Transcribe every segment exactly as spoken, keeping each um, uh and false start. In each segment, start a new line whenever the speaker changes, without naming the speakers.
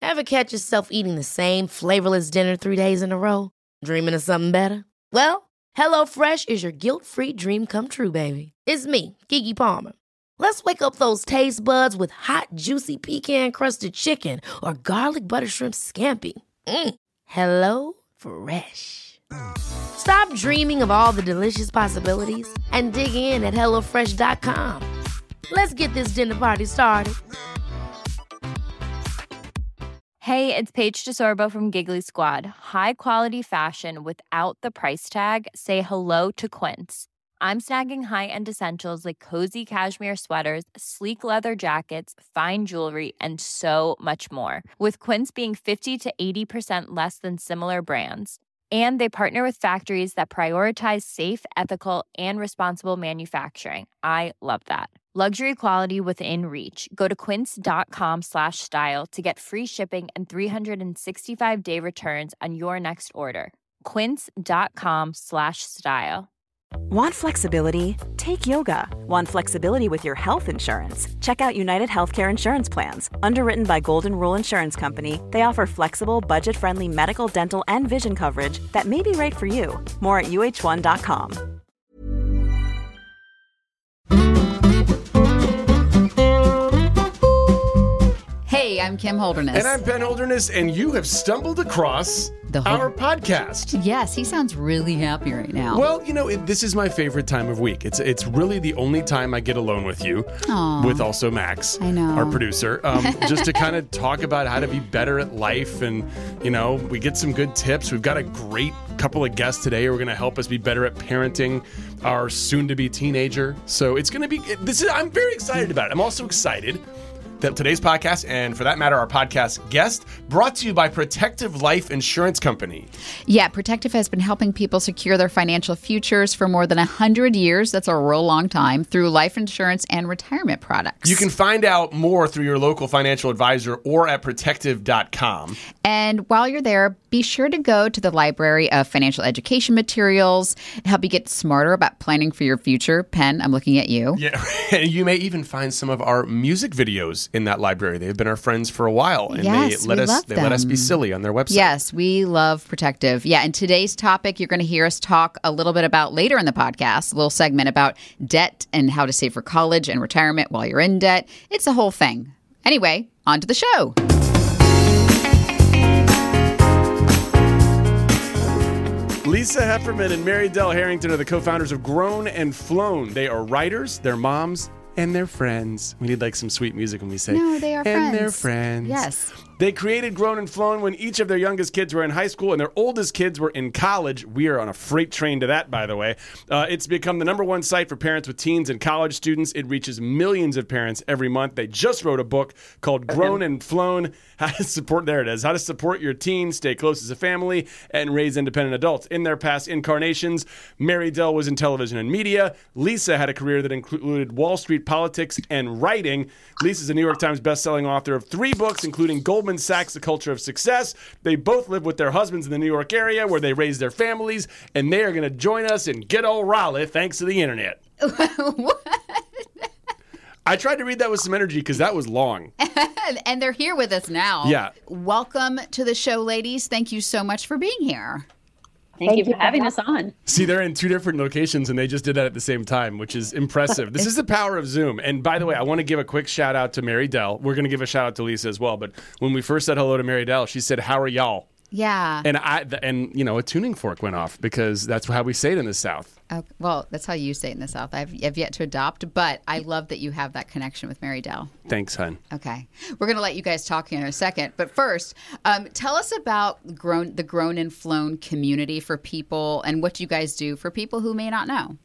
Ever catch yourself eating the same flavorless dinner three days in a row? Dreaming of something better? Well, HelloFresh is your guilt-free dream come true, baby. It's me, Keke Palmer. Let's wake up those taste buds with hot, juicy pecan-crusted chicken or garlic butter shrimp scampi. Mm. Hello Fresh. Stop dreaming of all the delicious possibilities and dig in at hello fresh dot com. Let's get this dinner party started.
Hey, it's Paige DeSorbo from Giggly Squad. High quality fashion without the price tag. Say hello to Quince. I'm snagging high-end essentials like cozy cashmere sweaters, sleek leather jackets, fine jewelry, and so much more. With Quince being fifty to eighty percent less than similar brands. And they partner with factories that prioritize safe, ethical, and responsible manufacturing. I love that. Luxury quality within reach. Go to quince.com slash style to get free shipping and three sixty-five day returns on your next order. Quince.com slash style.
Want flexibility? Take yoga. Want flexibility with your health insurance? Check out United Healthcare Insurance Plans. Underwritten by Golden Rule Insurance Company, they offer flexible, budget-friendly medical, dental, and vision coverage that may be right for you. More at U H one dot com.
Hey, I'm Kim Holderness.
And I'm Ben Holderness, and you have stumbled across the whole... our podcast.
Yes, he sounds really happy right now.
Well, you know, it, this is my favorite time of week. It's it's really the only time I get alone with you,
Aww.
with also Max,
I know.
our producer, um, just to kind of talk about how to be better at life. And, you know, we get some good tips. We've got a great couple of guests today who are going to help us be better at parenting our soon-to-be teenager. So it's going to be, this is, I'm very excited about it. I'm also excited that today's podcast, and for that matter, our podcast guest, brought to you by Protective Life Insurance Company.
Yeah, Protective has been helping people secure their financial futures for more than one hundred years. That's a real long time, through life insurance and retirement products.
You can find out more through your local financial advisor or at protective dot com.
And while you're there, be sure to go to the library of financial education materials, help you get smarter about planning for your future. Penn, I'm looking at you.
Yeah, you may even find some of our music videos in that library. They've been our friends for a while, and
yes,
they let
we
us
love
they
them.
let us be silly on their website.
Yes, we love Protective. Yeah, and today's topic, you're going to hear us talk a little bit about later in the podcast, a little segment about debt and how to save for college and retirement while you're in debt. It's a whole thing. Anyway, on to the show.
Lisa Hefferman and Mary Dell Harrington are the co-founders of Grown and Flown. They are writers, they're moms, and they're friends. We need like some sweet music when we say,
no, they are
and
friends.
And they're friends.
Yes.
They created Grown and Flown when each of their youngest kids were in high school and their oldest kids were in college. We are on a freight train to that, by the way. Uh, it's become the number one site for parents with teens and college students. It reaches millions of parents every month. They just wrote a book called Grown and Flown, How to Support, there it is, How to Support Your Teen, Stay Close as a Family, and Raise Independent Adults. In their past incarnations, Mary Dell was in television and media. Lisa had a career that included Wall Street politics and writing. Lisa's a New York Times bestselling author of three books, including Goldman Sachs, The Culture of Success. They both live with their husbands in the New York area where they raise their families, and they are going to join us in good old Raleigh thanks to the internet.
What?
I tried to read that with some energy because that was long.
And they're here with us now.
Yeah.
Welcome to the show, ladies. Thank you so much for being here.
Thank, Thank you for having us on.
See, they're in two different locations, and they just did that at the same time, which is impressive. This is the power of Zoom. And by the way, I want to give a quick shout out to Mary Dell. We're going to give a shout out to Lisa as well. But when we first said hello to Mary Dell, she said, "How are y'all?"
Yeah.
And I and you know a tuning fork went off because that's how we say it in the South.
Oh, well, that's how you say it in the South. I've, I've yet to adopt, but I love that you have that connection with Mary Dell.
Thanks, hon.
Okay. We're going to let you guys talk here in a second. But first, um, tell us about grown, the Grown and Flown community for people and what you guys do for people who may not know.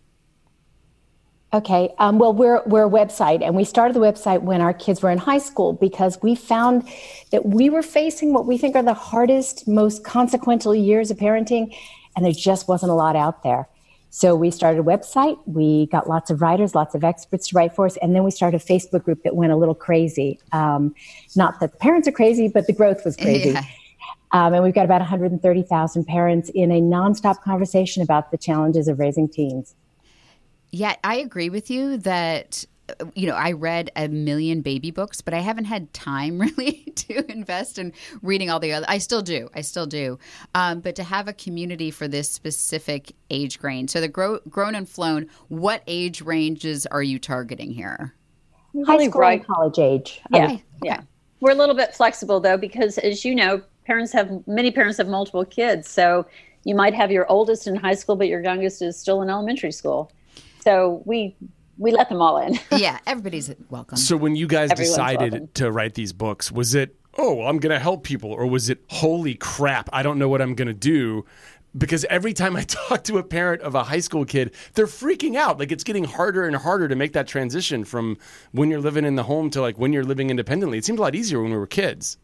Okay. Um, well, we're we're a website, and we started the website when our kids were in high school because we found that we were facing what we think are the hardest, most consequential years of parenting, and there just wasn't a lot out there. So we started a website. We got lots of writers, lots of experts to write for us, and then we started a Facebook group that went a little crazy. Um, not that the parents are crazy, but the growth was crazy. Yeah. Um, and we've got about one hundred thirty thousand parents in a nonstop conversation about the challenges of raising teens.
Yeah, I agree with you that you know, I read a million baby books, but I haven't had time really to invest in reading all the other. I still do. I still do. Um, but to have a community for this specific age range. So the grow, grown and flown, what age ranges are you targeting here?
High
Really
school
right.
and college age.
Yeah,
Okay.
yeah. We're a little bit flexible though, because as you know, parents have many parents have multiple kids. So you might have your oldest in high school, but your youngest is still in elementary school. So we we let them all in.
Yeah, everybody's welcome.
So when you guys
Everyone's
decided
welcome.
to write these books, was it, oh, well, I'm going to help people, or was it, holy crap, I don't know what I'm going to do? Because every time I talk to a parent of a high school kid, they're freaking out. Like, it's getting harder and harder to make that transition from when you're living in the home to like when you're living independently. It seemed a lot easier when we were kids.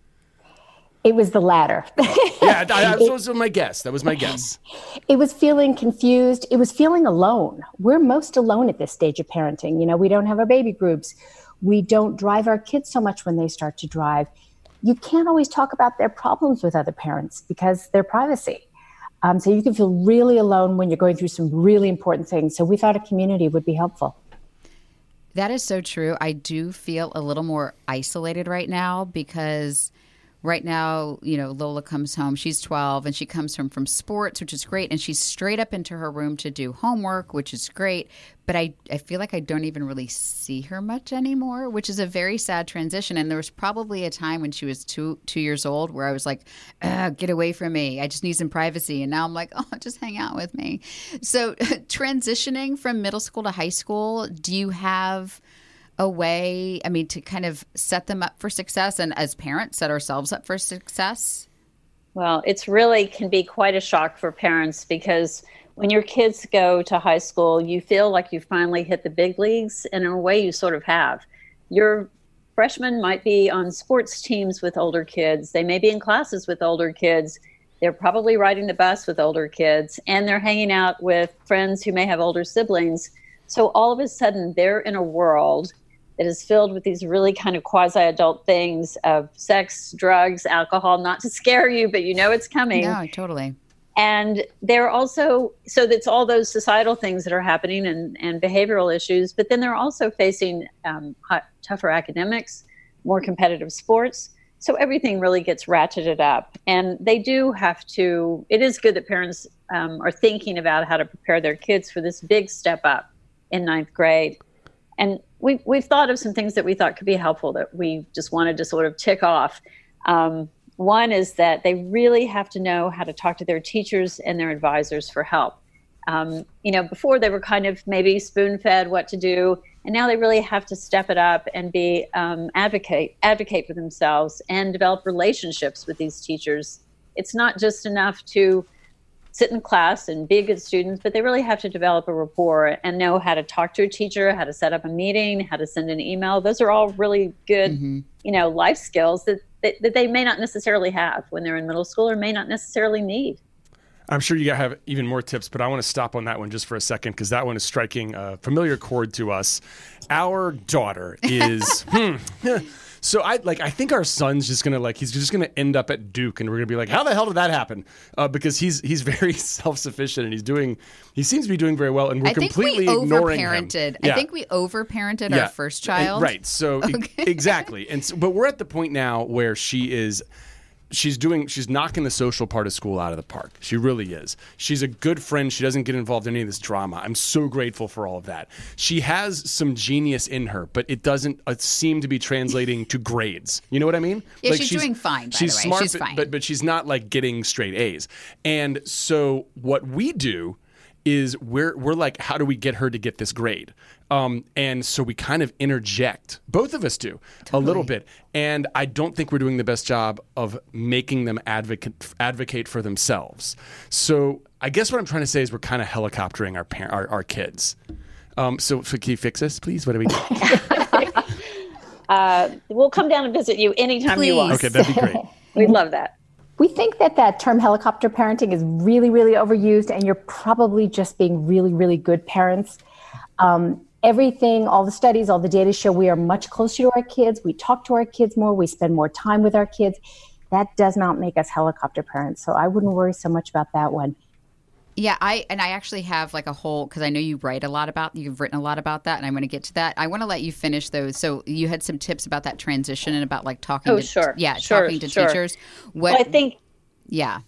It was the latter.
Yeah, I, I, that was my guess. That was my guess.
It was feeling confused. It was feeling alone. We're most alone at this stage of parenting. You know, we don't have our baby groups. We don't drive our kids so much when they start to drive. You can't always talk about their problems with other parents because they're privacy. Um, so you can feel really alone when you're going through some really important things. So we thought a community would be helpful.
That is so true. I do feel a little more isolated right now because right now, you know, Lola comes home. She's twelve and she comes home from sports, which is great. And she's straight up into her room to do homework, which is great. But I, I feel like I don't even really see her much anymore, which is a very sad transition. And there was probably a time when she was two two years old where I was like, get away from me. I just need some privacy. And now I'm like, oh, just hang out with me. So transitioning from middle school to high school, do you have a way, I mean, to kind of set them up for success and as parents set ourselves up for success?
Well, it's really can be quite a shock for parents because when your kids go to high school, you feel like you finally hit the big leagues, and in a way you sort of have. Your freshmen might be on sports teams with older kids. They may be in classes with older kids. They're probably riding the bus with older kids, and they're hanging out with friends who may have older siblings. So all of a sudden, they're in a world that is filled with these really kind of quasi-adult things of sex, drugs, alcohol, not to scare you, but you know it's coming.
No, totally.
And they're also, so that's all those societal things that are happening and, and behavioral issues, but then they're also facing um, hot, tougher academics, more competitive sports. So everything really gets ratcheted up. And they do have to, it is good that parents um, are thinking about how to prepare their kids for this big step up in ninth grade. And we, we've thought of some things that we thought could be helpful that we just wanted to sort of tick off. Um, one is that they really have to know how to talk to their teachers and their advisors for help. Um, you know, before they were kind of maybe spoon-fed what to do, and now they really have to step it up and be um, advocate advocate for themselves and develop relationships with these teachers. It's not just enough to sit in class and be a good student, but they really have to develop a rapport and know how to talk to a teacher, how to set up a meeting, how to send an email. Those are all really good, mm-hmm. you know, life skills that, that that they may not necessarily have when they're in middle school or may not necessarily need.
I'm sure you have even more tips, but I want to stop on that one just for a second because that one is striking a familiar chord to us. Our daughter is... hmm, So I like. I think our son's just gonna like. He's just gonna end up at Duke, and we're gonna be like, "How the hell did that happen?" Uh, because he's he's very self-sufficient, and he's doing. He seems to be doing very well, and we're
I think
completely
we
ignoring
overparented.
him. Yeah.
I think we overparented
yeah.
our first child.
And, right. So
okay.
e- exactly, and so, but we're at the point now where she is. She's doing. She's knocking the social part of school out of the park. She really is. She's a good friend. She doesn't get involved in any of this drama. I'm so grateful for all of that. She has some genius in her, but it doesn't uh, seem to be translating to grades. You know what I mean?
Yeah, like she's, she's doing fine. By
she's
the way.
smart,
she's
but,
fine.
but but she's not like getting straight A's. And so what we do is we're we're like, how do we get her to get this grade? Um, and so we kind of interject. Both of us do totally. a little bit. And I don't think we're doing the best job of making them advocate advocate for themselves. So I guess what I'm trying to say is we're kind of helicoptering our par- our, our kids. Um, so, so can you fix this, please? What do we do?
uh, we'll come down and visit you anytime
Please.
you want.
Okay, that'd be great.
We'd love that.
We think that that term helicopter parenting is really, really overused, and you're probably just being really, really good parents. Um, everything, all the studies, all the data show we are much closer to our kids. We talk to our kids more. We spend more time with our kids. That does not make us helicopter parents, so I wouldn't worry so much about that one.
Yeah, I and I actually have like a whole, because I know you write a lot about, you've written a lot about that, and I'm going to get to that. I want to let you finish those. So you had some tips about that transition and about like talking
oh,
to,
sure.
yeah,
sure,
talking to
sure.
teachers. What,
well, I think,
yeah.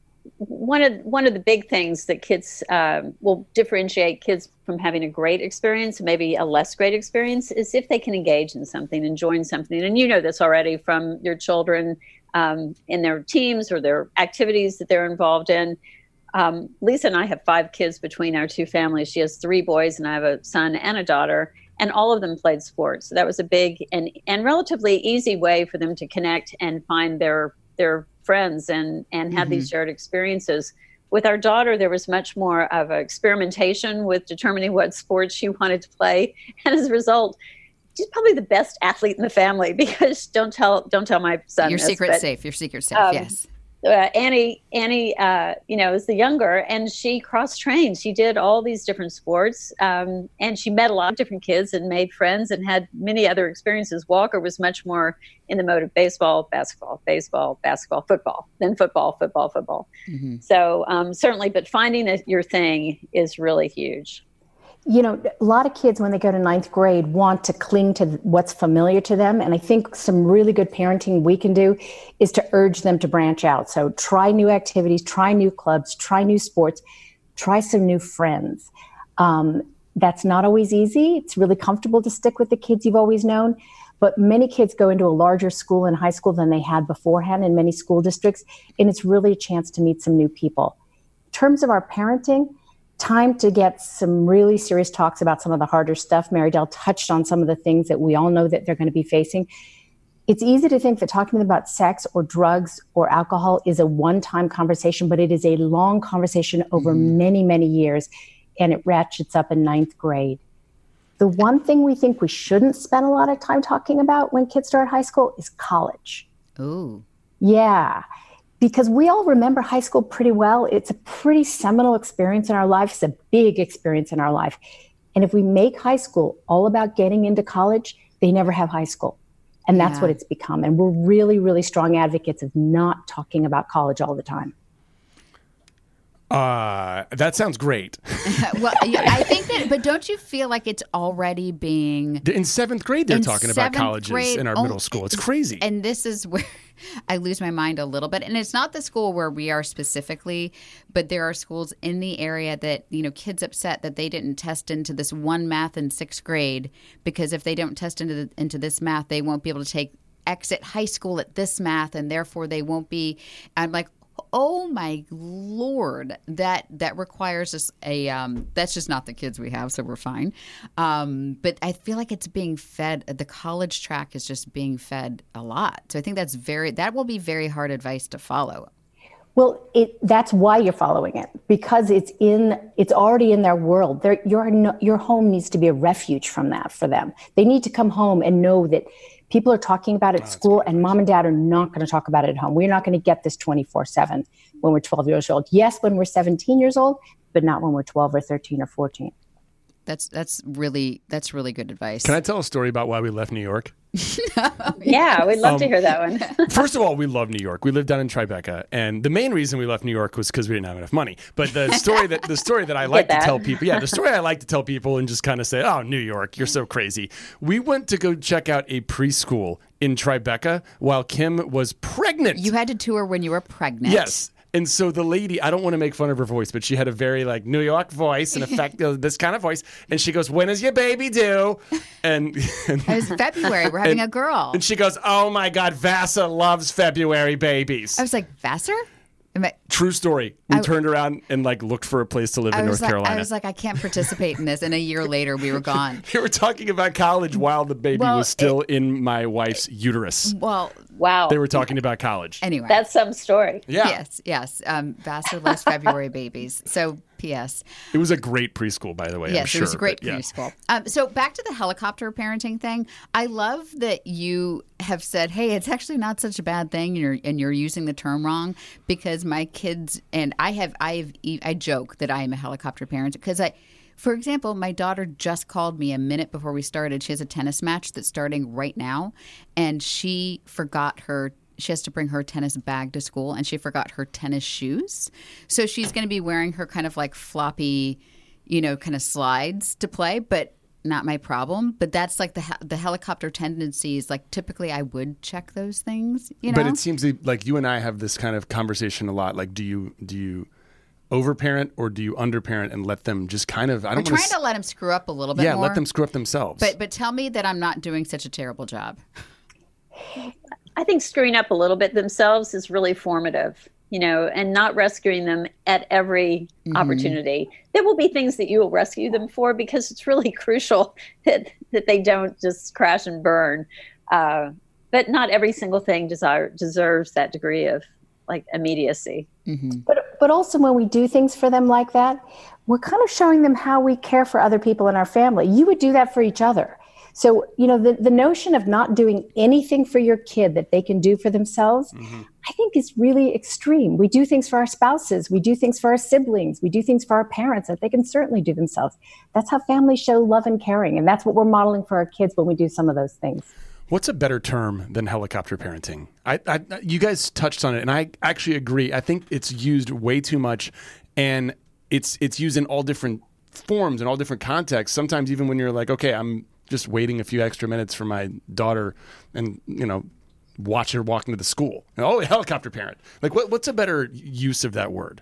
One of one of the big things that kids um, will differentiate kids from having a great experience, maybe a less great experience, is if they can engage in something and join something. And you know this already from your children um, in their teams or their activities that they're involved in. Um, Lisa and I have five kids between our two families. She has three boys, and I have a son and a daughter, and all of them played sports. So that was a big and, and relatively easy way for them to connect and find their their friends and, and have mm-hmm. these shared experiences. With our daughter, there was much more of an experimentation with determining what sports she wanted to play. And as a result, she's probably the best athlete in the family, because don't tell don't tell my son
Your
this,
secret
but,
safe. Your secret safe,
um,
yes.
Uh, Annie, Annie, uh, you know, is the younger, and she cross-trained. She did all these different sports, um, and she met a lot of different kids and made friends and had many other experiences. Walker was much more in the mode of baseball, basketball, baseball, basketball, football, then football, football, football. Mm-hmm. So um, certainly, but finding a, your thing is really huge.
You know, a lot of kids, when they go to ninth grade, want to cling to what's familiar to them. And I think some really good parenting we can do is to urge them to branch out. So try new activities, try new clubs, try new sports, try some new friends. Um, that's not always easy. It's really comfortable to stick with the kids you've always known. But many kids go into a larger school in high school than they had beforehand in many school districts. And it's really a chance to meet some new people. In terms of our parenting, time to get some really serious talks about some of the harder stuff. Mary Dell touched on some of the things that we all know that they're going to be facing. It's easy to think that talking to them about sex or drugs or alcohol is a one-time conversation, but it is a long conversation over mm-hmm. many, many years, and it ratchets up in ninth grade. The one thing we think we shouldn't spend a lot of time talking about when kids start high school is college.
Ooh.
Yeah. Because we all remember high school pretty well. It's a pretty seminal experience in our life. It's a big experience in our life. And if we make high school all about getting into college, they never have high school. And that's yeah. what it's become. And we're really, really strong advocates of not talking about college all the time.
Uh, that sounds great.
Well, I think that, but don't you feel like it's already being...
In seventh grade, they're
in
talking about colleges
grade,
in our
oh,
middle school. It's crazy.
And this is where I lose my mind a little bit. And it's not the school where we are specifically, but there are schools in the area that, you know, kids upset that they didn't test into this one math in sixth grade, because if they don't test into the, into this math, they won't be able to take exit high school at this math, and therefore they won't be... I'm like, oh my Lord, that that requires us a, um, that's just not the kids we have, so we're fine. Um, but I feel like it's being fed, the college track is just being fed a lot. So I think that's very, that will be very hard advice to follow.
Well, it, that's why you're following it, because it's in, it's already in their world. They're, your, your home needs to be a refuge from that for them. They need to come home and know that people are talking about it at oh, school, and mom and dad are not going to talk about it at home. We're not going to get this twenty-four seven when we're twelve years old. Yes, when we're seventeen years old, but not when we're twelve or thirteen or fourteen.
That's that's really that's really good advice.
Can I tell a story about why we left New York?
Yeah, we'd love um, to hear that one.
First of all, we love New York. We lived down in Tribeca, and the main reason we left New York was because we didn't have enough money. But the story that the story that I like
that.
to tell people, yeah, the story I like to tell people and just kind of say, "Oh, New York, you're so crazy." We went to go check out a preschool in Tribeca while Kim was pregnant.
You had to tour when you were pregnant.
Yes. And so the lady, I don't want to make fun of her voice, but she had a very like New York voice and effect, uh, this kind of voice. And she goes, "When is your baby due?" And, and
it was February. We're having
and,
a girl.
And she goes, "Oh my God, Vassar loves February babies."
I was like, Vassar? Am I-
True story. We
I,
turned around and like looked for a place to live
I
in North
like,
Carolina.
I was like, I can't participate in this. And a year later, we were gone.
We were talking about college while the baby
well,
was still
it,
in my wife's uterus.
Well,
wow.
They were talking about college.
Anyway.
That's some story.
Yeah.
Yes, yes. Um, Vassar loves February babies. So, P S
It was a great preschool, by the way.
Yes,
I'm sure,
it was a great
but, yeah.
preschool. Um, so back to the helicopter parenting thing. I love that you have said, "Hey, it's actually not such a bad thing," and you're, and you're using the term wrong, because my kids and I have I have I joke that I am a helicopter parent because I. For example, my daughter just called me a minute before we started. She has a tennis match that's starting right now, and she forgot her she has to bring her tennis bag to school, and she forgot her tennis shoes. So she's going to be wearing her kind of like floppy, you know, kind of slides to play, but not my problem. But that's like the the helicopter tendencies. Like typically I would check those things, you know.
But it seems like you and I have this kind of conversation a lot. Like, do you do you overparent or do you underparent and let them just kind of? I don't.
We're
wanna
trying
s-
to let them screw up a little bit
Yeah,
more.
let them screw up themselves.
But but tell me that I'm not doing such a terrible job.
I think screwing up a little bit themselves is really formative, you know, and not rescuing them at every mm-hmm. opportunity. There will be things that you will rescue them for because it's really crucial that, that they don't just crash and burn. Uh, but not every single thing desire, deserves that degree of like immediacy.
Mm-hmm. But but also when we do things for them like that, we're kind of showing them how we care for other people in our family. You would do that for each other. So, you know, the, the notion of not doing anything for your kid that they can do for themselves, mm-hmm. I think is really extreme. We do things for our spouses. We do things for our siblings. We do things for our parents that they can certainly do themselves. That's how families show love and caring. And that's what we're modeling for our kids when we do some of those things.
What's a better term than helicopter parenting? I, I, you guys touched on it, and I actually agree. I think it's used way too much, and it's it's used in all different forms and all different contexts. Sometimes even when you're like, okay, I'm just waiting a few extra minutes for my daughter and, you know, watch her walk into the school. Oh, helicopter parent. Like, what, what's a better use of that word?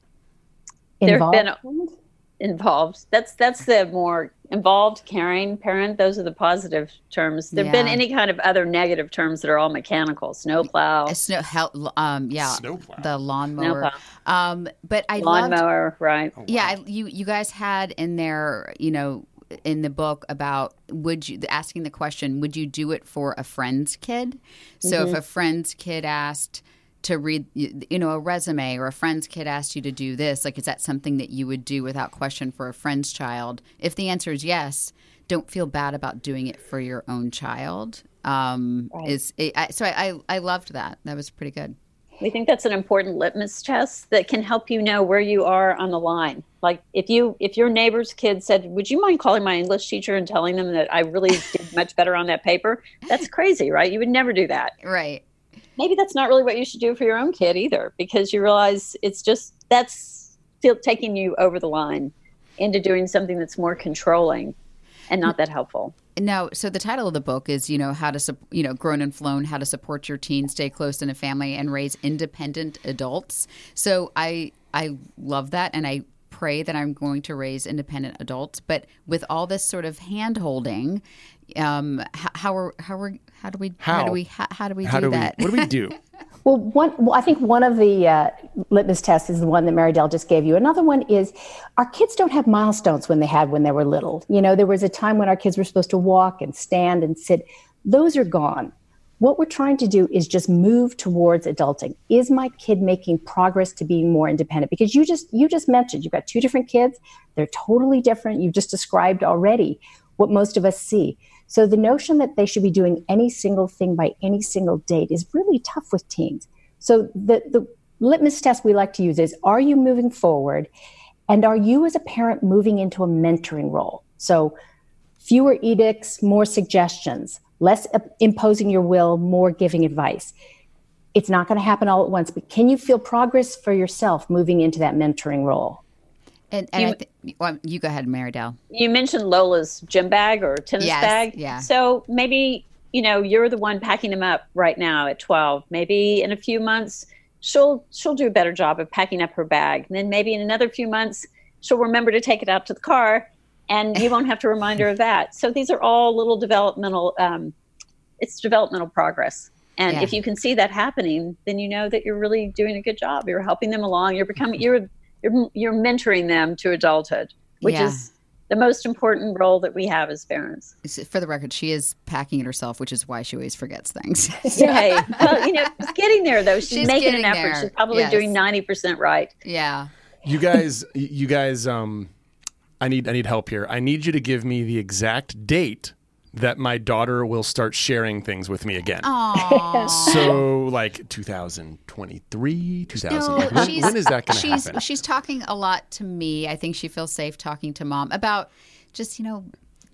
Involved. There have been involved. That's that's the more involved, caring parent. Those are the positive terms. There have
Yeah.
been any kind of other negative terms that are all mechanical. Snowplow.
A snow, hel, um, yeah,
Snowplow.
the lawnmower.
Snowplow.
Um, but I loved,
Lawnmower, right.
Oh, wow.
yeah, I, you you guys had in there, you know, in the book about would you asking the question, would you do it for a friend's kid? So
Mm-hmm.
if a friend's kid asked to read, you know, a resume, or a friend's kid asked you to do this, like, is that something that you would do without question for a friend's child? If the answer is yes, don't feel bad about doing it for your own child. Um,
Right.
Is it, I, so I, I I loved that. That was pretty good.
We think that's an important litmus test that can help you know where you are on the line. Like if you if your neighbor's kid said, would you mind calling my English teacher and telling them that I really did much better on that paper? That's crazy, right? You would never do that.
Right.
Maybe that's not really what you should do for your own kid either, because you realize it's just that's still taking you over the line into doing something that's more controlling and not that helpful.
No, so the title of the book is, you know, how to, sup- you know, Grown and Flown, how to support your teen, stay close in a family, and raise independent adults. So I I love that, and I pray that I'm going to raise independent adults. But with all this sort of hand holding, um, how, how are how are how do we how,
How?
do we how, how do we
How
do
do we,
that?
what do we do?
Well, one, well, I think one of the uh, litmus tests is the one that Mary Dell just gave you. Another one is our kids don't have milestones when they had when they were little. You know, there was a time when our kids were supposed to walk and stand and sit. Those are gone. What we're trying to do is just move towards adulting. Is my kid making progress to being more independent? Because you just you just mentioned you've got two different kids. They're totally different. You just described already what most of us see. So the notion that they should be doing any single thing by any single date is really tough with teens. So the, the litmus test we like to use is, are you moving forward? And are you as a parent moving into a mentoring role? So fewer edicts, more suggestions, less imposing your will, more giving advice. It's not going to happen all at once, but can you feel progress for yourself moving into that mentoring role?
And, and
You-
I th- well, you go ahead, Mary Dell.
You mentioned Lola's gym bag or tennis
Yes,
bag.
yeah.
So maybe, you know, you're the one packing them up right now at twelve. Maybe in a few months, she'll she'll do a better job of packing up her bag. And then maybe in another few months, she'll remember to take it out to the car, and you won't have to remind her of that. So these are all little developmental, um, it's developmental progress. And
Yeah.
if you can see that happening, then you know that you're really doing a good job. You're helping them along. You're becoming, you're You're, you're mentoring them to adulthood, which
Yeah.
is the most important role that we have as parents.
For the record, she is packing it herself, which is why she always forgets things.
Yay. Well, you know, she's getting there, though. She's,
She's
making an
getting
effort.
there.
She's probably
Yes.
doing ninety percent right.
Yeah.
You guys, you guys, um, I need, I need help here. I need you to give me the exact date that my daughter will start sharing things with me again.
Aww.
So, like two thousand twenty-three, two thousand.
No,
when,
she's,
when is that going to
she's,
happen?
She's talking a lot to me. I think she feels safe talking to mom about just, you know,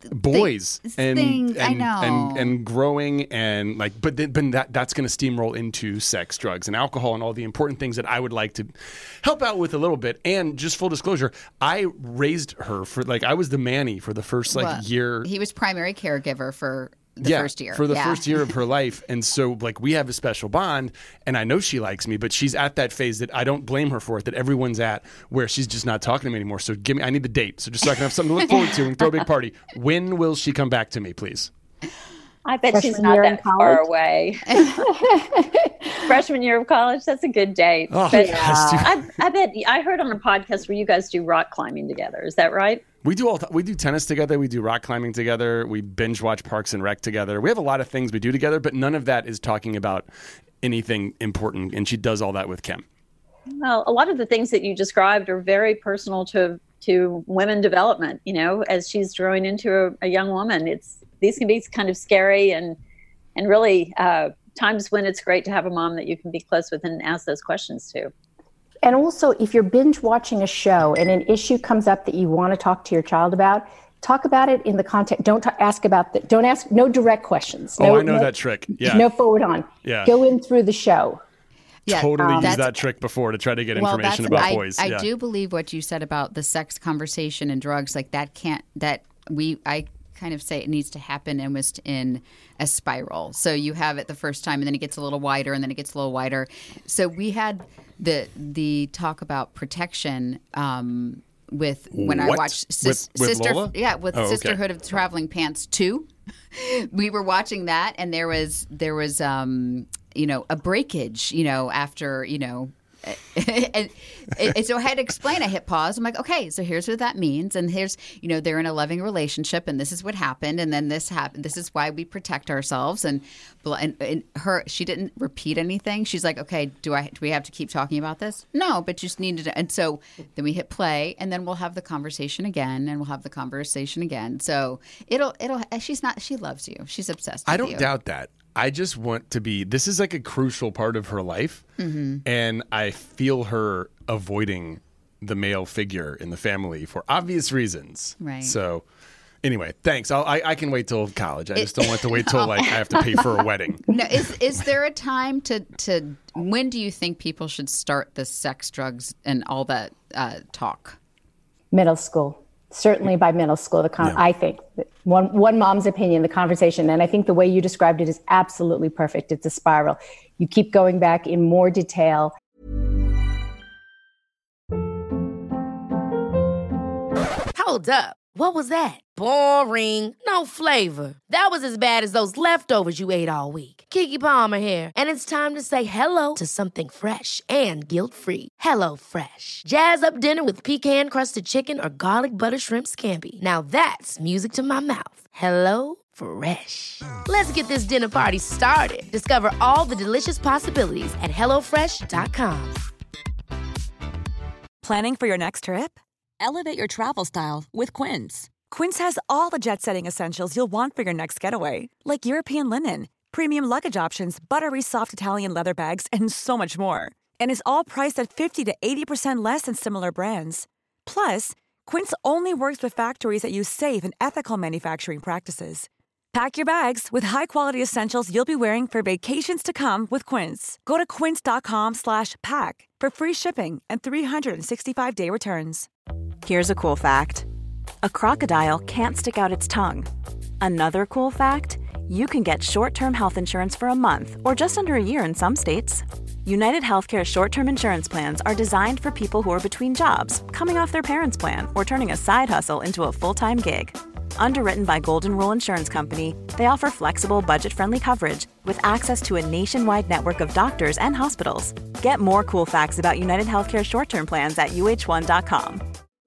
boys
th-
and,
things,
and,
I know.
and and growing and like, but then, but that that's going to steamroll into sex, drugs, and alcohol, and all the important things that I would like to help out with a little bit. And just full disclosure, I raised her for like I was the Manny for the first like
Well,
year.
He was primary caregiver for the
yeah,
first year.
for the
yeah.
first year of her life. And so like we have a special bond, and I know she likes me, but she's at that phase that I don't blame her for it, that everyone's at, where she's just not talking to me anymore. So give me, I need the date. So just so I can have something to look forward to and throw a big party. When will she come back to me, please?
I bet
Freshman
she's not
year in
that far
college?
away. Freshman year of college, that's a good date.
Oh,
but
yes, dude.
I, I bet I heard on a podcast where you guys do rock climbing together. Is that right?
We do all we do tennis together. We do rock climbing together. We binge watch Parks and Rec together. We have a lot of things we do together, but none of that is talking about anything important. And she does all that with Kim.
Well, a lot of the things that you described are very personal to to women development. You know, as she's growing into a, a young woman, it's these can be kind of scary and and really uh, times when it's great to have a mom that you can be close with and ask those questions to.
And also, if you're binge watching a show and an issue comes up that you want to talk to your child about, talk about it in the context. Don't t- ask about the, don't ask, no direct questions.
Oh,
no,
I know
no,
that trick. Yeah.
No forward on.
Yeah.
Go in through the show.
Yeah,
totally
um,
used
that's-
that trick before to try to get
Well,
information
that's,
about
I,
boys.
I
yeah.
do believe what you said about the sex conversation and drugs. Like that can't, that we, I kind of say it needs to happen almost in a spiral. So you have it the first time and then it gets a little wider and then it gets a little wider. So we had the the talk about protection um, with when I
What?
watched sis,
With- with
Sister,
Lola?
yeah, with
Oh, okay.
Sisterhood of Traveling Pants two. We were watching that and there was there was um, you know a breakage you know after you know. and, and so I had to explain. I hit pause. I'm like, okay, so here's what that means, and here's, you know, they're in a loving relationship, and this is what happened, and then this happened. This is why we protect ourselves. And, and, and her, she didn't repeat anything. She's like, okay, do I? Do we have to keep talking about this? No, but you just needed to. And so then we hit play, and then we'll have the conversation again, and we'll have the conversation again. So it'll, it'll. She's not. She loves you. She's obsessed with
I don't
you.
doubt that. I just want to be, this is like a crucial part of her life. Mm-hmm. And I feel her avoiding the male figure in the family for obvious reasons.
Right.
So anyway, thanks. I'll, I, I can wait till college. I just don't want to wait till like I have to pay for a wedding.
No, is is there a time to, to when do you think people should start the sex, drugs, and all that uh, talk?
Middle school. Certainly by middle school, the con-
Yeah.
I think one one mom's opinion, the conversation, and I think the way you described it is absolutely perfect. It's a spiral. You keep going back in more detail.
Hold up. What was that? Boring. No flavor. That was as bad as those leftovers you ate all week. Keke Palmer here, and it's time to say hello to something fresh and guilt-free. Hello Fresh. Jazz up dinner with pecan-crusted chicken or garlic butter shrimp scampi. Now that's music to my mouth. Hello Fresh. Let's get this dinner party started. Discover all the delicious possibilities at hello fresh dot com.
Planning for your next trip? Elevate your travel style with Quince. Quince has all the jet-setting essentials you'll want for your next getaway, like European linen, premium luggage options, buttery soft Italian leather bags, and so much more. And is all priced at fifty to eighty percent less than similar brands. Plus, Quince only works with factories that use safe and ethical manufacturing practices. Pack your bags with high-quality essentials you'll be wearing for vacations to come with Quince. Go to quince.com slash pack for free shipping and three sixty-five day returns.
Here's a cool fact. A crocodile can't stick out its tongue. Another cool fact, you can get short-term health insurance for a month or just under a year in some states. United Healthcare short-term insurance plans are designed for people who are between jobs, coming off their parents' plan, or turning a side hustle into a full-time gig. Underwritten by Golden Rule Insurance Company, they offer flexible, budget-friendly coverage with access to a nationwide network of doctors and hospitals. Get more cool facts about United Healthcare short-term plans at U H one dot com.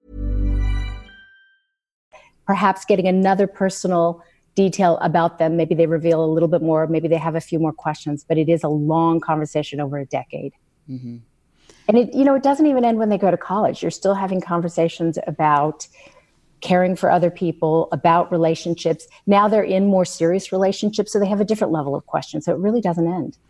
Perhaps getting another personal detail about them. Maybe they reveal a little bit more. Maybe they have a few more questions, but it is a long conversation over a decade. Mm-hmm. And it, you know, it doesn't even end when they go to college. You're still having conversations about caring for other people, about relationships. Now they're in more serious relationships, so they have a different level of questions. So it really doesn't end.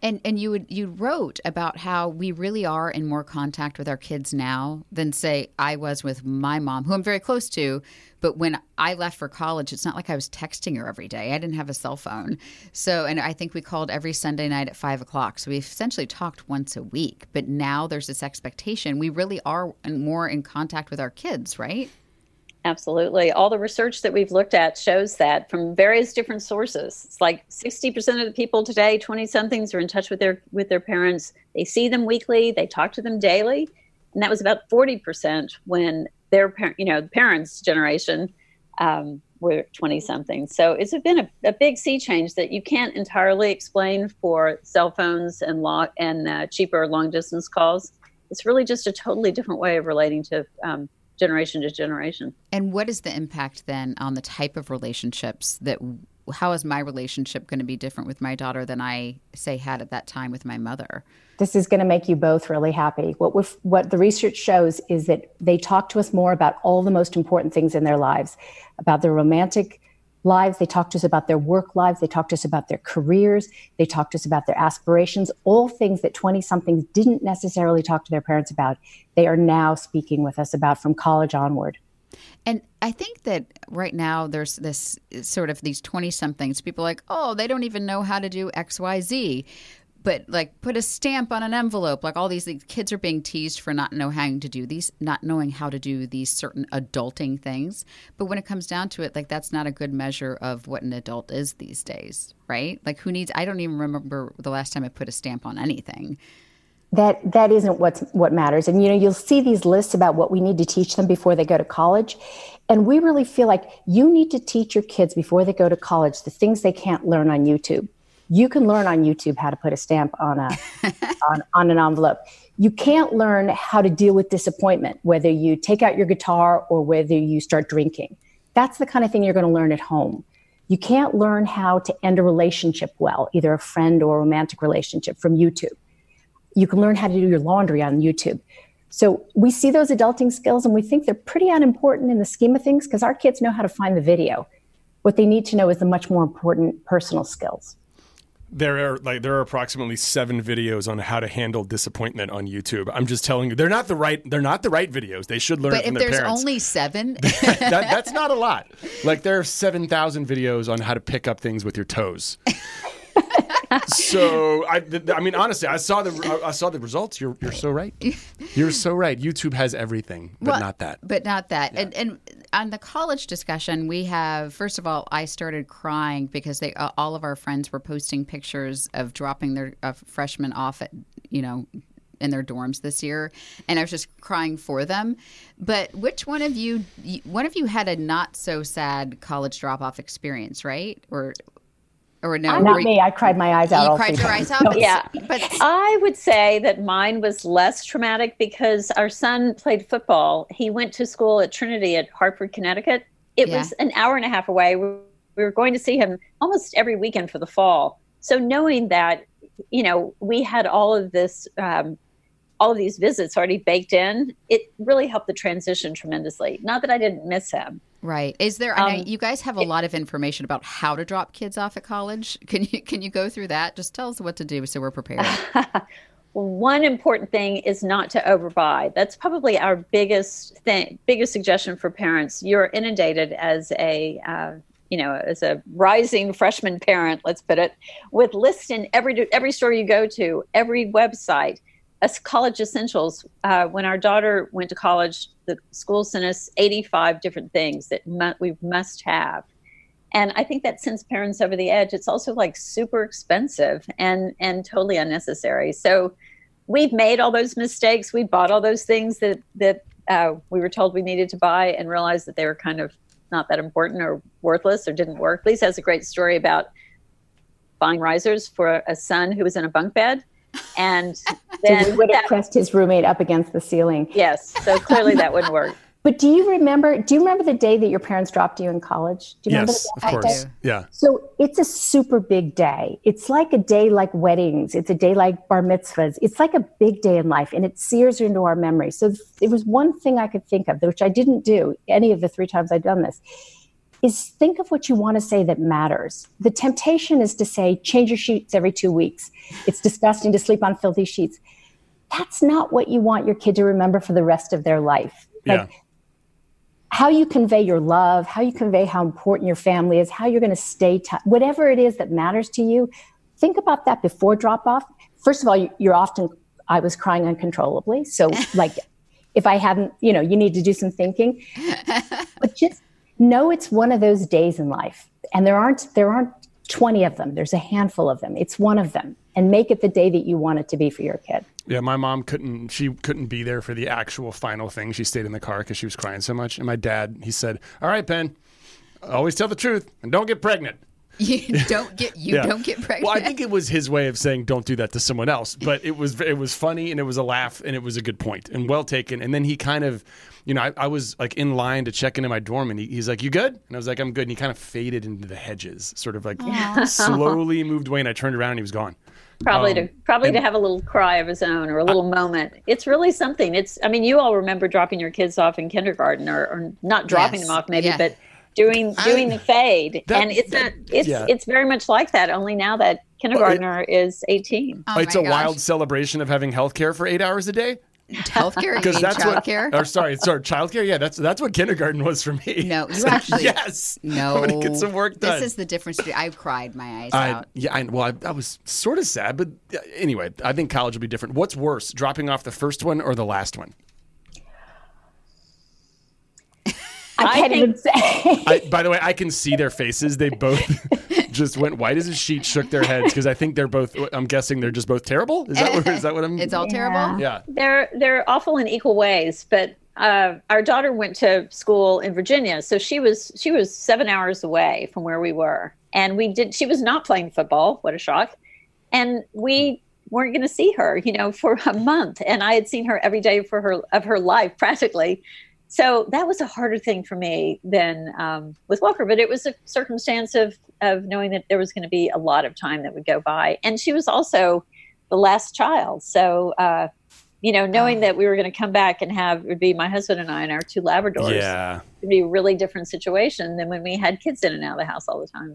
And and you would you wrote about how we really are in more contact with our kids now than, say, I was with my mom, who I'm very close to. But when I left for college, it's not like I was texting her every day. I didn't have a cell phone. So, and I think we called every Sunday night at five o'clock. So we essentially talked once a week. But now there's this expectation. We really are more in contact with our kids, right?
Absolutely. All the research that we've looked at shows that from various different sources. It's like sixty percent of the people today, twenty-somethings, are in touch with their with their parents. They see them weekly. They talk to them daily. And that was about forty percent when their parent, you know, the parents' generation um, were twenty-somethings. So it's been a, a big sea change that you can't entirely explain for cell phones and, long, and uh, cheaper long-distance calls. It's really just a totally different way of relating to um generation to generation.
And what is the impact then on the type of relationships that, how is my relationship going to be different with my daughter than I, say, had at that time with my mother?
This is going to make you both really happy. What we're, what the research shows is that they talk to us more about all the most important things in their lives, about their romantic lives. They talk to us about their work lives. They talk to us about their careers. They talk to us about their aspirations, all things that twenty-somethings didn't necessarily talk to their parents about. They are now speaking with us about from college onward.
And I think that right now there's this sort of these twenty-somethings, people are like, oh, they don't even know how to do X, Y, Z. But like put a stamp on an envelope, like all these, these kids are being teased for not knowing how to do these, not knowing how to do these certain adulting things. But when it comes down to it, like that's not a good measure of what an adult is these days, right? Like who needs, I don't even remember the last time I put a stamp on anything.
That that isn't what's what matters. And, you know, you'll see these lists about what we need to teach them before they go to college. And we really feel like you need to teach your kids before they go to college the things they can't learn on YouTube. You can learn on YouTube how to put a stamp on a on, on an envelope. You can't learn how to deal with disappointment, whether you take out your guitar or whether you start drinking. That's the kind of thing you're going to learn at home. You can't learn how to end a relationship well, either a friend or a romantic relationship, from YouTube. You can learn how to do your laundry on YouTube. So we see those adulting skills and we think they're pretty unimportant in the scheme of things because our kids know how to find the video. What they need to know is the much more important personal skills.
There are like there are approximately seven videos on how to handle disappointment on YouTube. I'm just telling you, they're not the right they're not the right videos. They should learn
but
it from
if
their
there's
parents.
only seven,
that, that's not a lot. Like there are seven thousand videos on how to pick up things with your toes. So I, I mean, honestly, I saw the I saw the results. You're you're so right. You're so right. YouTube has everything, but
well,
not that.
But not that.
Yeah.
And and on the college discussion, we have, first of all, I started crying because they uh, all of our friends were posting pictures of dropping their uh, freshmen off at, you know, in their dorms this year, and I was just crying for them. But which one of you, one of you had a not so sad college drop off experience, right? Or Or no,
Not
re-
me. I cried my eyes out.
You
all
cried
three
your
times.
eyes out?
Yeah.
But
I would say that mine was less traumatic because our son played football. He went to school at Trinity at Hartford, Connecticut. It
Yeah.
was an hour and a half away. We we were going to see him almost every weekend for the fall. So knowing that, you know, we had all of this, um, all of these visits already baked in, it really helped the transition tremendously. Not that I didn't miss him.
Right. Is there,
Um,
I know you guys have a lot of information about how to drop kids off at college. Can you can you go through that? Just tell us what to do so we're prepared.
One important thing is not to overbuy. That's probably our biggest thing, biggest suggestion for parents. You're inundated as a, uh, you know, as a rising freshman parent, let's put it, with lists in every every store you go to, every website. As college essentials, uh, when our daughter went to college, the school sent us eighty-five different things that mu- we must have. And I think that sends parents over the edge. It's also like super expensive and, and totally unnecessary. So we've made all those mistakes. We bought all those things that, that uh, we were told we needed to buy and realized that they were kind of not that important or worthless or didn't work. Lisa has a great story about buying risers for a son who was in a bunk bed. And then
So we would have
that,
pressed his roommate up against the ceiling.
yes, so clearly that wouldn't work.
But do you remember, do you remember the day that your parents dropped you in college? Do you remember
Yes,
that
of
day?
course. Yeah.
So it's a super big day. It's like a day like weddings. It's a day like bar mitzvahs. It's like a big day in life, and it sears into our memory. So it was one thing I could think of, which I didn't do any of the three times I'd done this. is think of what you want to say that matters. The temptation is to say, change your sheets every two weeks. It's disgusting to sleep on filthy sheets. That's not what you want your kid to remember for the rest of their life. Like,
Yeah.
how you convey your love, how you convey how important your family is, how you're going to stay, t- whatever it is that matters to you, think about that before drop off. First of all, you're often, I was crying uncontrollably. So like, if I hadn't, you know, you need to do some thinking, but just know it's one of those days in life. And there aren't, there aren't twenty of them. There's a handful of them. It's one of them, and make it the day that you want it to be for your kid.
Yeah, my mom couldn't, she couldn't be there for the actual final thing. She stayed in the car because she was crying so much. And my dad, he said, all right, Penn, always tell the truth and don't get pregnant.
You don't get you
Yeah.
don't get pregnant.
Well, I think it was his way of saying don't do that to someone else, but it was it was funny and it was a laugh and it was a good point and well taken. And then he kind of, you know, I, I was like in line to check into my dorm and he, he's like, "You good?" And I was like, "I'm good." And he kind of faded into the hedges, sort of like slowly moved away. And I turned around and he was gone.
Probably
Um,
to probably
and-
to have a little cry of his own or a little moment. It's really something. It's I mean, you all remember dropping your kids off in kindergarten or, or not dropping
Yes.
them off maybe,
Yeah.
but doing doing the fade.
that-
and it's
that-
not it's
yeah.
it's very much like that, only now that kindergartner is eighteen.
Oh
it's
my
a
gosh.
wild celebration of having health care for eight hours a day.
Healthcare
Because
and
that's what,
childcare.
or sorry, sorry, childcare. Yeah, that's that's what kindergarten was for me.
No, you
So,
actually-
yes.
No,
I'm gonna get some work done.
This is the difference. I cried my eyes
I,
out.
yeah, I, well, I, I was sort of sad, but uh, anyway, I think college will be different. What's worse, dropping off the first one or the last one?
I
I
can't
think-
even say.
I, by the way, I can see their faces. They both just went white as a sheet, shook their heads because I think they're both. I'm guessing they're just both terrible. Is that what, is that what I'm?
It's all terrible.
Yeah.
They're they're awful in equal ways, but uh, our daughter went to school in Virginia, so she was she was seven hours away from where we were, and we did. She was not playing football. What a shock! And we weren't going to see her, you know, for a month, and I had seen her every day for her of her life practically. So that was a harder thing for me than um, with Walker, but it was a circumstance of of knowing that there was going to be a lot of time that would go by, and she was also the last child, so. Uh, You know, knowing that we were going to come back and have, it would be my husband and I and our two Labradors.
Yeah.
It would be a really different situation than when we had kids in and out of the house all the time.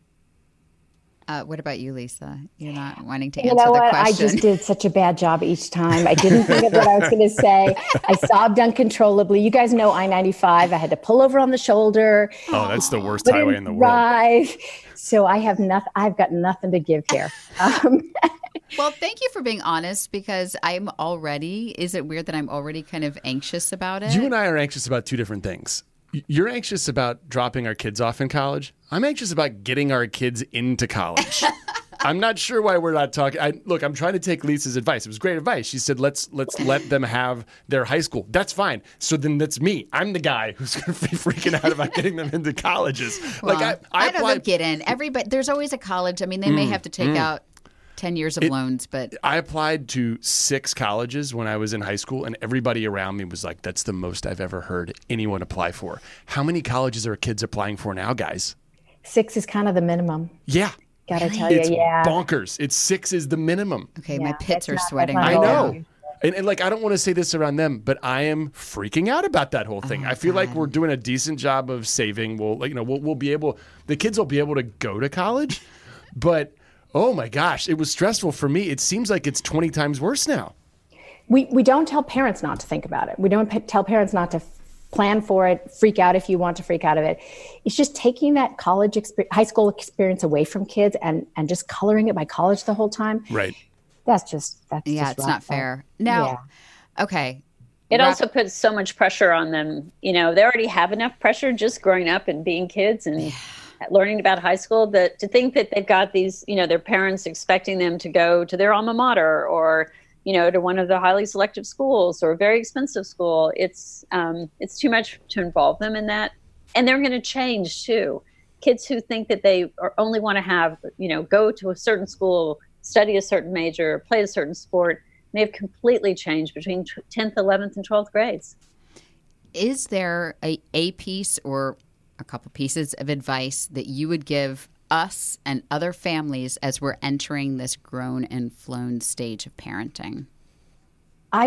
Uh, what about you, Lisa? You're not wanting to
You
answer
know
the
what? I
question.
just did such a bad job each time. I didn't think of what I was going to say. I sobbed uncontrollably. You guys know I ninety-five. I had to pull over on the shoulder.
Oh, that's the worst
But
highway in the world.
drive. So I have nothing. I've got nothing to give here. Um,
Well, thank you for being honest, because I'm already, is it weird that I'm already kind of anxious about it?
You and I are anxious about two different things. Y- You're anxious about dropping our kids off in college. I'm anxious about getting our kids into college. I'm not sure why we're not talking. I, look, I'm trying to take Lisa's advice. It was great advice. She said, let's let's let them have their high school. That's fine. So then that's me. I'm the guy who's going to be freaking out about getting them into colleges.
Well,
like I, I,
I don't
applied,
know, get in. Everybody, there's always a college. I mean, they may have to take out ten years of
It-
loans, but
I applied to six colleges when I was in high school, and everybody around me was like, that's the most I've ever heard anyone apply for. How many colleges are kids applying for now, guys?
six is kind of the minimum.
Yeah.
Got to tell
It's
you, yeah.
bonkers. It's six is the minimum.
okay, my
Yeah,
pits
that's
are
not-
sweating
that's
right
not
I
all.
know. And, and like, I don't want to say this around them, but I am freaking out about that whole thing. I feel like we're doing a decent job of saving. We'll, like, you know, we'll, we'll be able, the kids will be able to go to college, but oh my gosh, it was stressful for me. It seems like it's twenty times worse now.
We we don't tell parents not to think about it. We don't p- tell parents not to f- plan for it, freak out if you want to freak out of it. It's just taking that college experience, high school experience away from kids and and just coloring it by college the whole time.
Right.
That's just that's
Yeah,
just
it's not
awful.
fair. Now, okay.
It
Wrap-
also puts so much pressure on them. You know, they already have enough pressure just growing up and being kids and learning about high school, that to think that they've got these, you know, their parents expecting them to go to their alma mater or, you know, to one of the highly selective schools or a very expensive school. It's um, it's too much to involve them in that. And they're going to change too. Kids who think that they are only want to have, you know, go to a certain school, study a certain major, play a certain sport, may have completely changed between tenth, eleventh, and twelfth grades.
Is there a, a piece or a couple pieces of advice that you would give us and other families as we're entering this grown and flown stage of parenting?
I would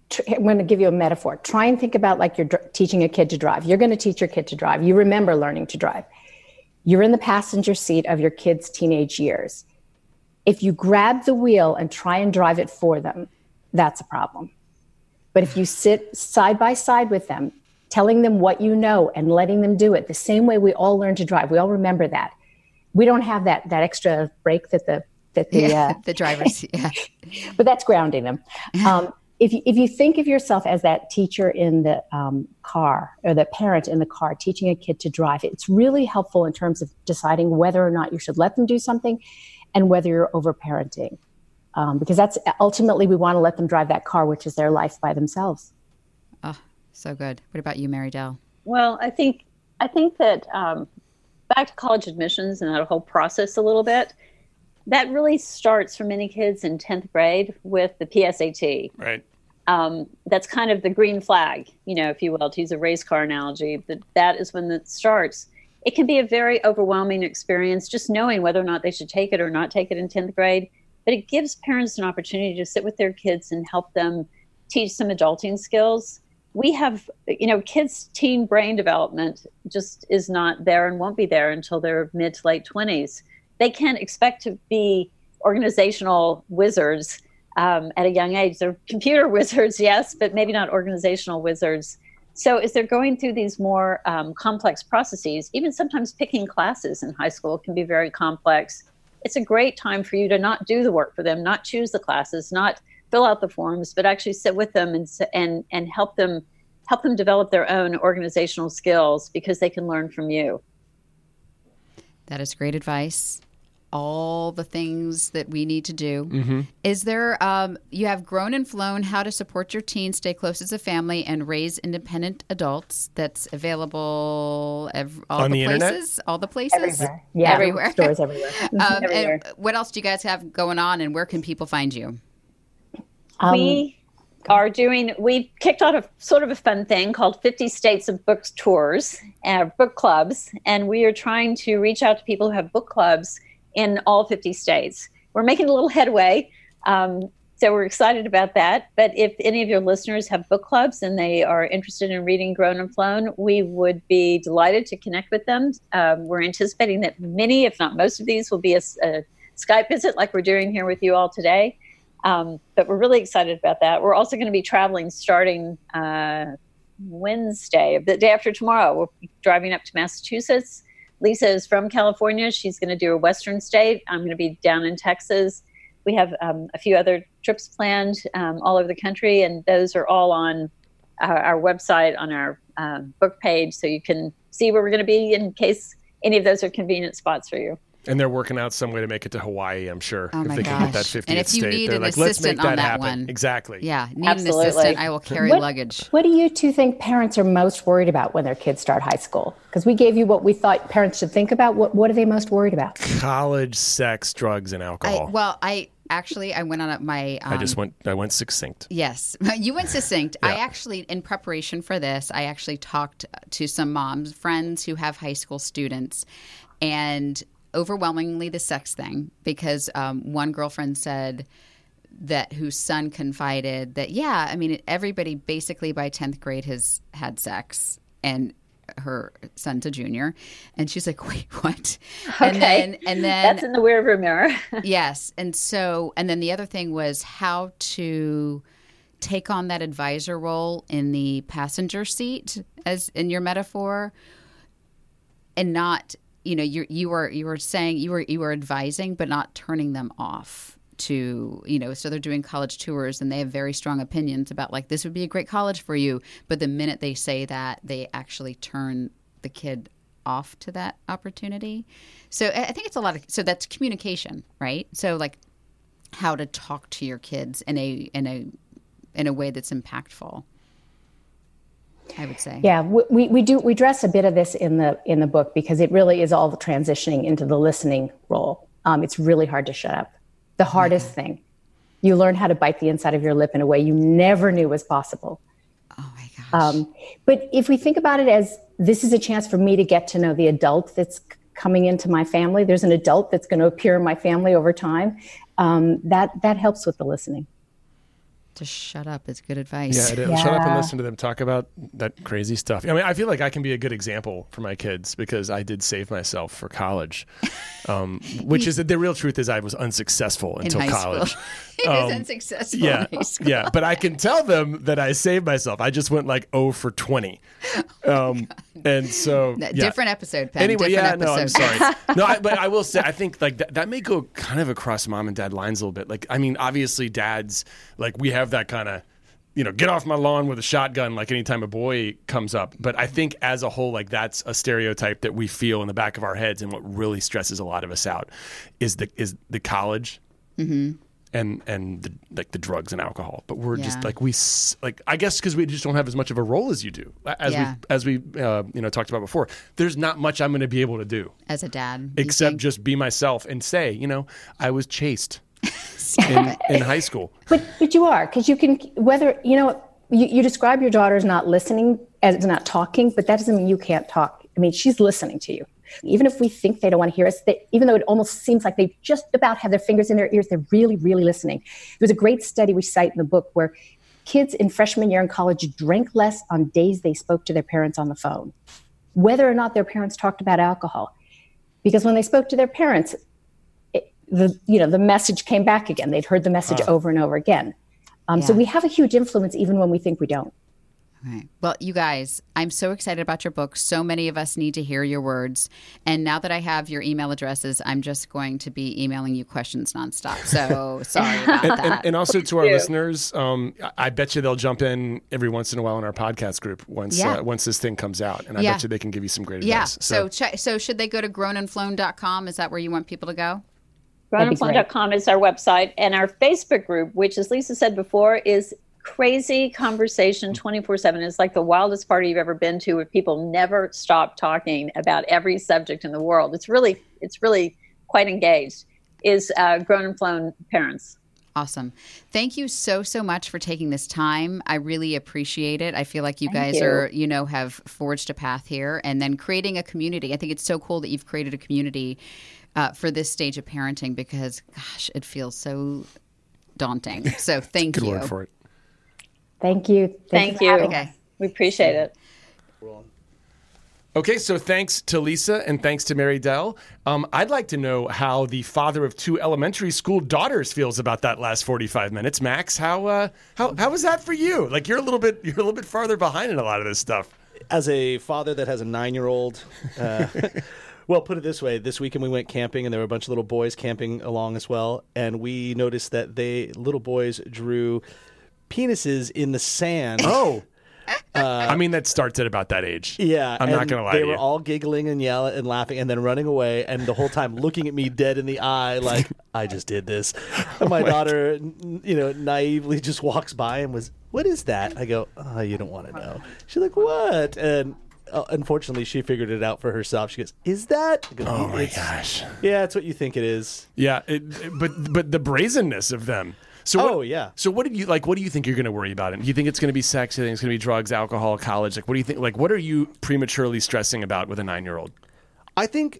I'm going to give you a metaphor. Try and think about like you're dr- teaching a kid to drive. You're going to teach your kid to drive. You remember learning to drive. You're in the passenger seat of your kid's teenage years. If you grab the wheel and try and drive it for them, that's a problem. But if you sit side by side with them, telling them what you know and letting them do it the same way we all learn to drive, we all remember that. We don't have that that extra brake that the that the
yeah,
uh,
the drivers, yeah.
But that's grounding them. Um, if you if you think of yourself as that teacher in the um, car or the parent in the car teaching a kid to drive, it's really helpful in terms of deciding whether or not you should let them do something and whether you're over-parenting. Um, because that's ultimately we want to let them drive that car, which is their life by themselves.
Oh, so good. What about you, Mary Dell?
Well, I think I think that um, back to college admissions and that whole process a little bit, that really starts for many kids in tenth grade with the P S A T.
Right.
Um, that's kind of the green flag, you know, if you will, to use a race car analogy. That that is when it starts. It can be a very overwhelming experience just knowing whether or not they should take it or not take it in tenth grade. But it gives parents an opportunity to sit with their kids and help them teach some adulting skills. We have, you know, kids' teen brain development just is not there and won't be there until their mid to late twenties. They can't expect to be organizational wizards um, at a young age. They're computer wizards, yes, but maybe not organizational wizards. So as they're going through these more um, complex processes, even sometimes picking classes in high school can be very complex. It's a great time for you to not do the work for them, not choose the classes, not fill out the forms, but actually sit with them and and and help them help them develop their own organizational skills because they can learn from you.
That is great advice. All the things that we need to do.
Mm-hmm.
Is there, um, you have Grown and Flown, How to Support Your Teen, Stay Close as a Family, and Raise Independent Adults. That's available ev- all
On
the,
the
places?
internet?
All the places?
Everywhere. Yeah,
everywhere.
Stores everywhere.
um,
everywhere.
And what else do you guys have going on, and where can people find you?
Um,
we are doing, we kicked off a sort of a fun thing called fifty States of Books Tours, uh, book clubs, and we are trying to reach out to people who have book clubs in all fifty states. We're making a little headway, um, so we're excited about that. But if any of your listeners have book clubs and they are interested in reading Grown and Flown, we would be delighted to connect with them. Um, we're anticipating that many, if not most of these, will be a, a Skype visit like we're doing here with you all today. Um, but we're really excited about that. We're also going to be traveling starting uh, Wednesday, the day after tomorrow. We'll be driving up to Massachusetts. Lisa is from California. She's going to do a Western state. I'm going to be down in Texas. We have um, a few other trips planned um, all over the country, and those are all on our, our website, on our um, book page, so you can see where we're going to be in case any of those are convenient spots for you.
And they're working out some way to make it to Hawaii, I'm sure.
Oh
if
my
they can get that
gosh.
fiftieth
And if you
state.
need
They're
an
like, let's make
assistant on
that
that
happen.
one.
Exactly.
Yeah, need
Absolutely.
an assistant. I will carry
What-
luggage.
What do you two think parents are most worried about when their kids start high school? Because we gave you what we thought parents should think about. What What are they most worried about?
College, sex, drugs, and
I,
alcohol.
well, I actually, I went on a, my... Um,
I just went, I went succinct.
Yes, you went succinct.
Yeah.
I actually, in preparation for this, I actually talked to some moms, friends who have high school students, and overwhelmingly the sex thing, because um, one girlfriend said that whose son confided that, yeah, I mean, everybody basically by tenth grade has had sex, and her son's a junior. And she's like, wait, what?
Okay.
And then, and then
That's in the rearview mirror.
yes. And so, and then the other thing was how to take on that advisor role in the passenger seat, as in your metaphor, and not, you know, you you were you were saying you were you were advising, but not turning them off to, you know, so they're doing college tours and they have very strong opinions about like, this would be a great college for you. But the minute they say that, they actually turn the kid off to that opportunity. So I think it's a lot of, so that's communication, right? So like how to talk to your kids in a, in a, in a way that's impactful, I would say.
Yeah, we, we do we address a bit of this in the in the book because it really is all transitioning into the listening role. Um, it's really hard to shut up. The hardest mm-hmm. thing. You learn how to bite the inside of your lip in a way you never knew was possible.
Oh my gosh.
Um, but if we think about it as this is a chance for me to get to know the adult that's coming into my family, there's an adult that's going to appear in my family over time. Um, that that helps with the listening.
Just shut up. It's good advice.
Yeah, it is.
Yeah.
Shut up and listen to them talk about that crazy stuff. I mean, I feel like I can be a good example for my kids because I did save myself for college, um, which is the real truth is I was unsuccessful until
high
college.
school. He was unsuccessful
Yeah,
in high school.
yeah, but I can tell them that I saved myself. I just went like oh for twenty. Um, and so, yeah.
Different episode, Penn.
Anyway,
Different
yeah,
episode.
no, I'm sorry. No, I, but I will say, I think like that, that may go kind of across mom and dad lines a little bit. Like, I mean, obviously, dads, like we have that kind of, you know, get off my lawn with a shotgun, like anytime a boy comes up. But I think as a whole, like that's a stereotype that we feel in the back of our heads, and what really stresses a lot of us out is the is the college. Mm-hmm. And and the, like the drugs and alcohol, but we're
Yeah.
just like we s- like I guess because we just don't have as much of a role as you do, as
Yeah.
we as we uh, you know talked about before. There's not much I'm going to be able to do
As a dad. you
except
think?
just be myself and say, you know, I was chaste in, in high school.
But but you are, because you can, whether, you know, you, you describe your daughter as not listening, as not talking, but that doesn't mean you can't talk. I mean, she's listening to you. Even if we think they don't want to hear us, they, even though it almost seems like they just about have their fingers in their ears, they're really, really listening. There was a great study we cite in the book where kids in freshman year in college drank less on days they spoke to their parents on the phone, whether or not their parents talked about alcohol. Because when they spoke to their parents, it, the you know the message came back again. They'd heard the message
Huh.
over and over again. Um, So
Yeah.
we have a huge influence even when we think we don't.
Right. Well, you guys, I'm so excited about your book. So many of us need to hear your words. And now that I have your email addresses, I'm just going to be emailing you questions nonstop. So sorry about
And,
that.
and, and also to our
do.
listeners, um, I I bet you they'll jump in every once in a while in our podcast group once
Yeah.
uh, once this thing comes out, and I
Yeah.
bet you they can give you some great
yeah.
advice.
So, ch- so should they go to grown and flown dot com? Is that where you want people to go?
That'd be
grown and flown dot com is our website, and our Facebook group, which, as Lisa said before, is crazy conversation twenty-four seven. It's like the wildest party you've ever been to, where people never stop talking about every subject in the world. It's really, it's really quite engaged. Is uh, Grown and Flown Parents.
Awesome. Thank you so, so much for taking this time. I really appreciate it. I feel like you
Thank
guys
you.
are, you know, have forged a path here and then creating a community. I think it's so cool that you've created a community uh, for this stage of parenting because, gosh, it feels so daunting. So thank
Good
you.
word for it.
Thank you.
Thank
for
you.
having us.
Okay.
We appreciate it.
Okay, so thanks to Lisa and thanks to Mary Dell. Um, I'd like to know how the father of two elementary school daughters feels about that last forty-five minutes. Max, how uh, how how was that for you? Like you're a little bit you're a little bit farther behind in a lot of this stuff.
As a father that has a nine-year-old, uh, well, put it this way: this weekend we went camping, and there were a bunch of little boys camping along as well, and we noticed that they little boys drew penises in the sand.
Oh. I mean, that starts at about that age.
Yeah,
I'm not
and
going to lie
They
to
were
you.
all giggling and yelling and laughing, and then running away, and the whole time looking at me dead in the eye, like I just did this. And my daughter, n- you know, naively just walks by and was, "What is that?" I go, "Oh, you don't want to know." She's like, "What?" And uh, unfortunately, she figured it out for herself. She goes, "Is that?" I go,
Oh my
"It's-
gosh.
Yeah, it's what you think it is."
Yeah, it, but but the brazenness of them. So what,
Oh, yeah.
So what did you like? What do you think you're going to worry about? Do you think it's going to be sex? Do you think it's going to be drugs, alcohol, college? Like, what do you think? Like, what are you prematurely stressing about with a nine-year-old?
I think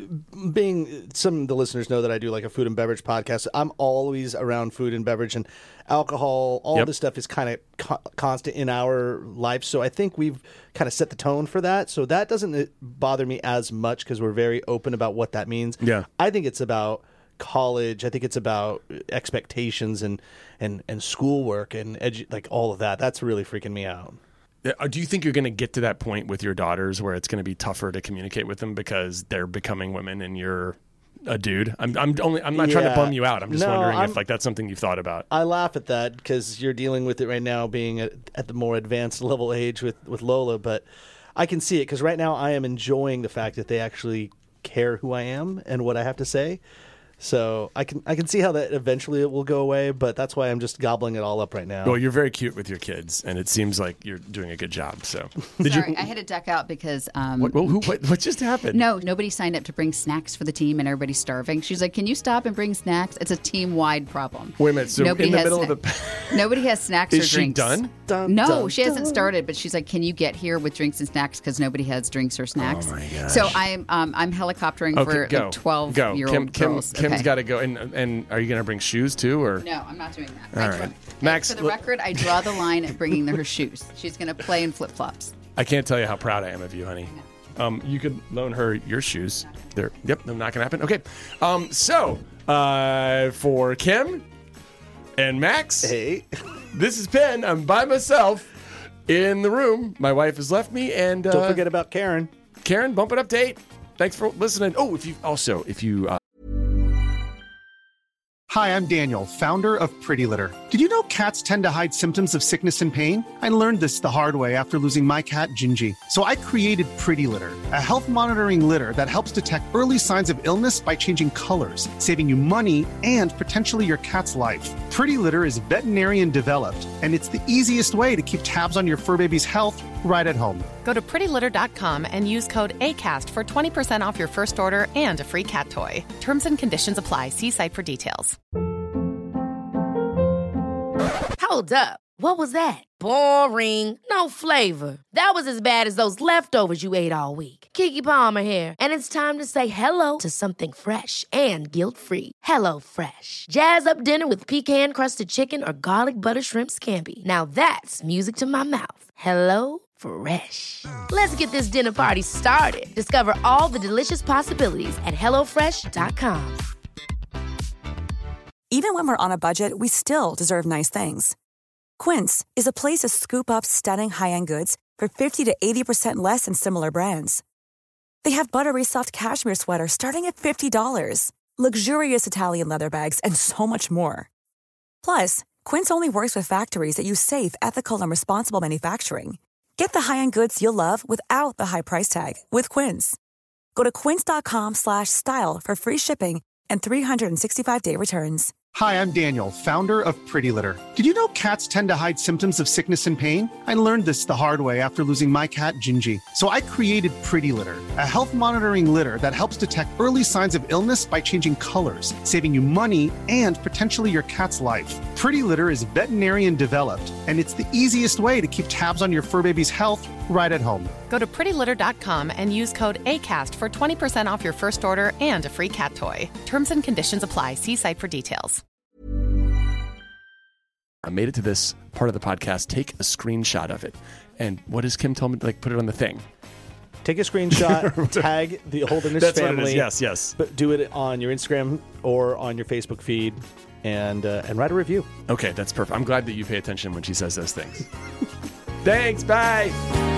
being some of the listeners know that I do like a food and beverage podcast. I'm always around food and beverage and alcohol. All
Yep.
this stuff is kind of co- constant in our life. So I think we've kind of set the tone for that. So that doesn't bother me as much because we're very open about what that means.
Yeah.
I think it's about college. I think it's about expectations and and and schoolwork and edu- like all of that. That's really freaking me out.
Uh, Do you think you're going to get to that point with your daughters where it's going to be tougher to communicate with them because they're becoming women and you're a dude? I'm, I'm only. I'm not trying to
Yeah.
bum you out. I'm just
No,
wondering
I'm-
if like that's something you've thought about.
I laugh at that because you're dealing with it right now, being at, at the more advanced level age with, with Lola. But I can see it because right now I am enjoying the fact that they actually care who I am and what I have to say. So I can I can see how that eventually it will go away, but that's why I'm just gobbling it all up right now.
Well, you're very cute with your kids, and it seems like you're doing a good job. So, did
Sorry,
you?
I had to duck out because um,
What, well, who, what, what just happened?
no, nobody signed up to bring snacks for the team, and everybody's starving. She's like, "Can you stop and bring snacks?" It's a team-wide problem.
Wait a minute. So
Nobody
in the
has
middle of
sna-
the,
Nobody has snacks
is
or
she
drinks.
done?
dun,
No,
dun,
she hasn't
dun.
started, but she's like, "Can you get here with drinks and snacks because nobody has drinks or snacks?"
Oh my gosh.
So I'm um, I'm helicoptering
Okay,
for
go.
like twelve
go.
year
Kim,
old
Kim,
girls.
Kim's
Okay.
got to go. And and are you going to bring shoes too, or?
No, I'm not doing that.
All
I
right.
draw-
Max,
For the
look-
record, I draw the line at bringing her shoes. She's going to play in flip flops.
I can't tell you how proud I am of you, honey. Um, you could loan her your shoes. They're yep, not gonna happen. Okay. Um, so uh, for Kim and Max,
Hey.
this is Ben. I'm by myself in the room. My wife has left me, and uh,
Don't forget about Karen.
Karen. Bump it up date. Thanks for listening. Oh, if you also if you. Uh,
Hi, I'm Daniel, founder of Pretty Litter. Did you know cats tend to hide symptoms of sickness and pain? I learned this the hard way after losing my cat, Gingy. So I created Pretty Litter, a health monitoring litter that helps detect early signs of illness by changing colors, saving you money and potentially your cat's life. Pretty Litter is veterinarian developed, and it's the easiest way to keep tabs on your fur baby's health right at home.
Go to pretty litter dot com and use code ACAST for twenty percent off your first order and a free cat toy. Terms and conditions apply. See site for details.
Hold up. What was that? Boring. No flavor. That was as bad as those leftovers you ate all week. Keke Palmer here, and it's time to say hello to something fresh and guilt-free. Hello Fresh. Jazz up dinner with pecan-crusted chicken or garlic butter shrimp scampi. Now that's music to my mouth. Hello Fresh. Let's get this dinner party started. Discover all the delicious possibilities at hello fresh dot com.
Even when we're on a budget, we still deserve nice things. Quince is a place to scoop up stunning high-end goods for fifty to eighty percent less than similar brands. They have buttery soft cashmere sweaters starting at fifty dollars, luxurious Italian leather bags, and so much more. Plus, Quince only works with factories that use safe, ethical, and responsible manufacturing. Get the high-end goods you'll love without the high price tag with Quince. Go to quince dot com slash style for free shipping and three sixty-five day returns.
Hi, I'm Daniel, founder of Pretty Litter. Did you know cats tend to hide symptoms of sickness and pain? I learned this the hard way after losing my cat, Gingy. So I created Pretty Litter, a health monitoring litter that helps detect early signs of illness by changing colors, saving you money and potentially your cat's life. Pretty Litter is veterinarian developed, and it's the easiest way to keep tabs on your fur baby's health right at home.
Go to pretty litter dot com and use code ACAST for twenty percent off your first order and a free cat toy. Terms and conditions apply. See site for details.
I made it to this part of the podcast. Take a screenshot of it, and what does Kim tell me? Like, put it on the thing.
Take a screenshot, tag the Holdenish
That's
family.
what it is. Yes, yes.
But do it on your Instagram or on your Facebook feed, and uh, and write a review.
Okay, that's perfect. I'm glad that you pay attention when she says those things. Thanks. Bye.